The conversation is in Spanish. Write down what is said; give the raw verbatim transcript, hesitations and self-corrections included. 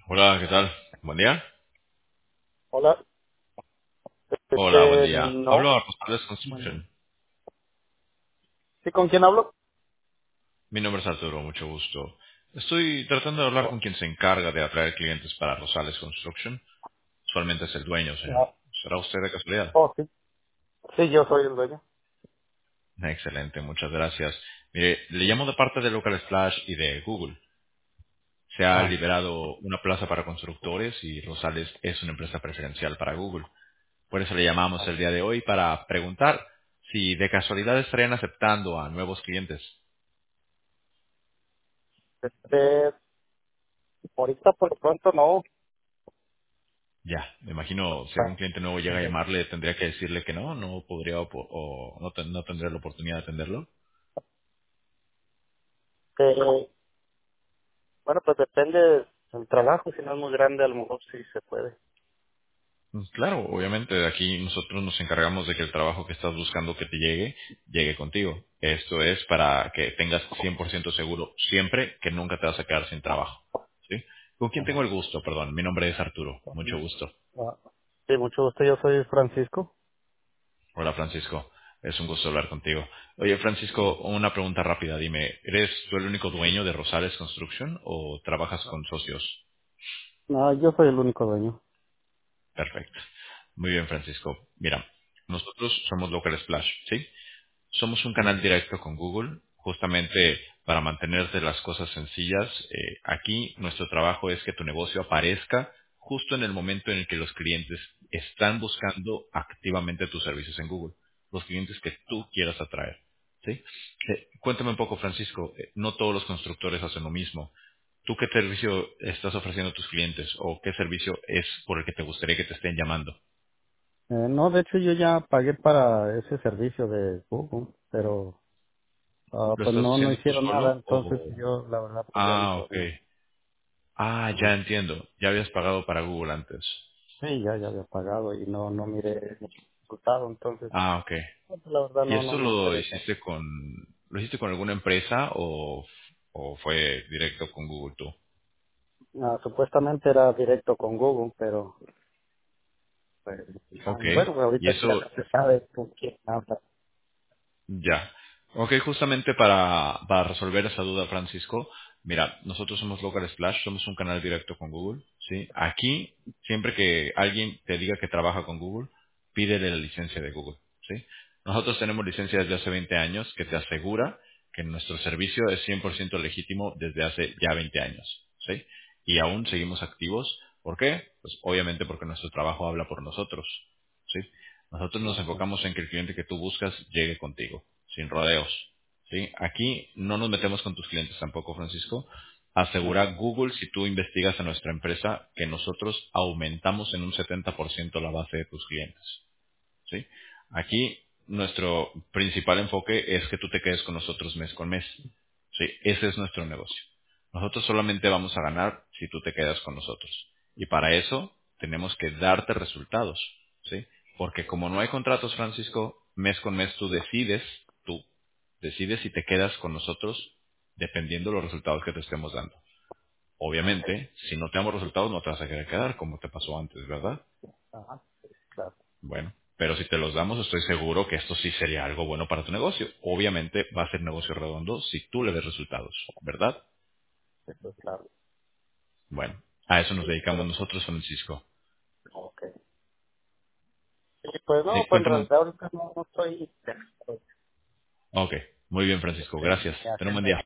Hola, ¿qué tal? Buen día. Hola, Hola, buen este, día. no. Hablo a Rosales Bueno. Construction. ¿Sí, con quién hablo? Mi nombre es Arturo, mucho gusto. Estoy tratando de hablar Oh, con quien se encarga de atraer clientes para Rosales Construction. Usualmente es el dueño, señor. ah, ¿Será usted de casualidad? oh, sí. Sí, yo soy el dueño. Excelente, muchas gracias. Mire, le llamo de parte de Local Splash y de Google. Se ha Ah, liberado una plaza para constructores y Rosales es una empresa preferencial para Google. Por eso le llamamos ah. el día de hoy para preguntar si de casualidad estarían aceptando a nuevos clientes. Este, ahorita por lo pronto no. Ya, me imagino si algún Ah, cliente nuevo llega a eh, llamarle, tendría que decirle que no, no podría o, po- o no, ten- no tendría la oportunidad de atenderlo. eh, bueno, pues depende del trabajo. Si no es muy grande, a lo mejor sí se puede. Mm, Claro, obviamente aquí nosotros nos encargamos de que el trabajo que estás buscando que te llegue, llegue contigo. Esto es para que tengas cien por ciento seguro siempre que nunca te vas a quedar sin trabajo. ¿Sí? ¿Con quién tengo Ajá. el gusto? Perdón, mi nombre es Arturo. Mucho gusto. Ah, sí, mucho gusto. Yo soy Francisco. Hola Francisco, es un gusto hablar contigo. Oye Francisco, una pregunta rápida, dime, ¿eres tú el único dueño de Rosales Construction o trabajas con socios? No, yo soy el único dueño. Perfecto. Muy bien Francisco. Mira, nosotros somos Local Splash, ¿sí? Somos un canal Ujú. directo con Google, justamente para mantenerte las cosas sencillas. Eh, aquí nuestro trabajo es que tu negocio aparezca justo en el momento en el que los clientes están buscando activamente tus servicios en Google, los clientes que tú quieras atraer. ¿Sí? Eh, cuéntame un poco, Francisco, eh, no todos los constructores hacen lo mismo. ¿Tú qué servicio estás ofreciendo a tus clientes o qué servicio es por el que te gustaría que te estén llamando? Eh, no, de hecho yo ya pagué para ese servicio de Google, pero ah, ¿Lo pues estás no no haciendo tú hicieron nada, solo entonces o...? yo la verdad pues ya no Ah, ok. podía. Ah, ya Ajá. entiendo. Ya habías pagado para Google antes. Sí, ya, ya había pagado y no, no miré el resultado, entonces, Ah, ok. pues, la verdad ¿Y no, no esto me lo interesa. hiciste con, lo hiciste con alguna empresa o, o fue directo con Google tú? Ah, supuestamente era directo con Google, pero, pues, ah, Ok. bueno, pues, ¿Y ahorita ya eso no se sabe con quién habla. Ya. Ok, justamente para, para resolver esa duda, Francisco, mira, nosotros somos Local Splash, somos un canal directo con Google, ¿sí? Aquí, siempre que alguien te diga que trabaja con Google, pídele la licencia de Google, ¿sí? Nosotros tenemos licencia desde hace veinte años que te asegura que nuestro servicio es cien por ciento legítimo desde hace ya veinte años, ¿sí? Y aún seguimos activos. ¿Por qué? Pues obviamente porque nuestro trabajo habla por nosotros, ¿sí? Nosotros nos Ajá, enfocamos en que el cliente que tú buscas llegue contigo, sin rodeos. ¿Sí? Aquí no nos metemos con tus clientes tampoco, Francisco. Asegura ajá, Google, si tú investigas a nuestra empresa, que nosotros aumentamos en un setenta por ciento la base de tus clientes. ¿Sí? Aquí nuestro principal enfoque es que tú te quedes con nosotros mes con mes. ¿Sí? Ese es nuestro negocio. Nosotros solamente vamos a ganar si tú te quedas con nosotros. Y para eso tenemos que darte resultados. ¿Sí? Porque como no hay contratos, Francisco, mes con mes tú decides, tú decides si te quedas con nosotros dependiendo de los resultados que te estemos dando. ok, Obviamente, si no te damos resultados no te vas a querer quedar como te pasó antes, ¿verdad? ajá, sí, claro, Bueno, pero si te los damos, estoy seguro que esto sí sería algo bueno para tu negocio. Obviamente va a ser negocio redondo si tú le ves resultados, ¿verdad? eso es claro. Bueno, a eso nos Sí, dedicamos pero, nosotros, Francisco. ok. Sí, pues Sí, no, pues en cuéntame. un- realidad ahorita no, no estoy, pues, Ok, muy bien, Francisco. este, Gracias. ya Ten un buen haciendo día.